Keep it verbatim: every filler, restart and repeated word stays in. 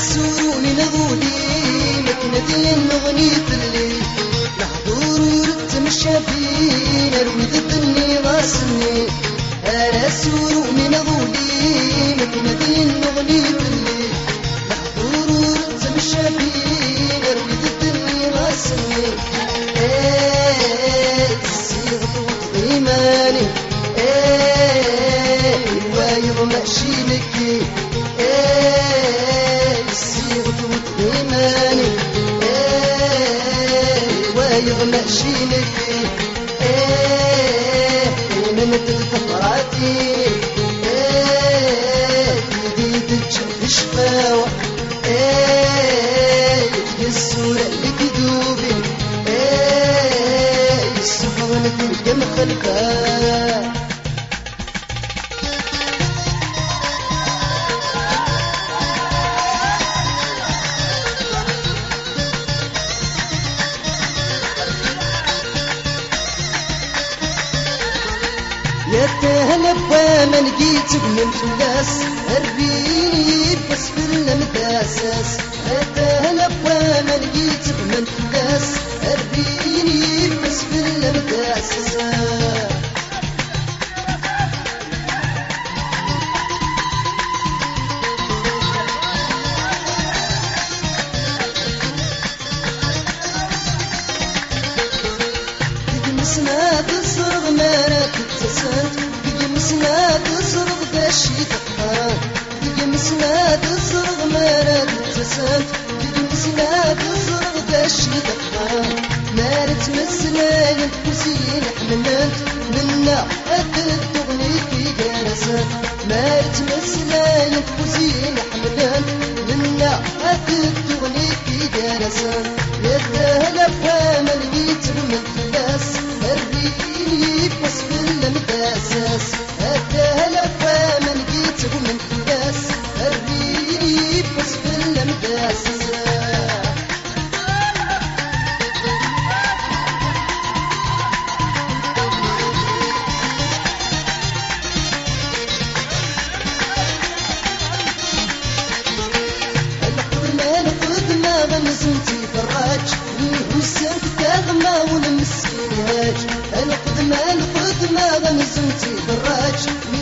سوروني نغولي مكندي نغنيت الليل نحضور يرتم الشابين اروي ضدني راسني انا سوروني نغولي مكندي نغنيت الليل نحضور يرتم الشابين اروي ضدني راسني ايه السيغ إيماني ايه الوايض ماشي لكي ايه السيغ إيماني ايه الوايض ماشي لكي ايه من تلفقراتي ايه جديد تشوف شفاوة ايه السورة اللي كدوبي ايه السفرة تلقى مخلفة يا تهلبا ما لقيت من فلاس الريد بس في المداسس يا تهلبا ما لقيت من فلاس الريد بس في المداسس مسنا تصرغ مانا تتسانت بقي مسنا تصرغ داشي تقران بقي مسنا تصرغ مانا تتسانت بقي مسنا تصرغ داشي تقران مانا تمسنا ينفسين حملانت منا أدد تغني في جالسات مانا تمسنا ينفسين حملانت منا أدد تغني في جالسات يتهلفها ما لقيت من فلاس الريني بوصف المداسس التهلفة ما لقيت من فلاس الريني بوصف المداسس القدمة غمزنتي فراج وسرت كاغمة ونمسكينهاج القدمة القدمة غمزنتي فراج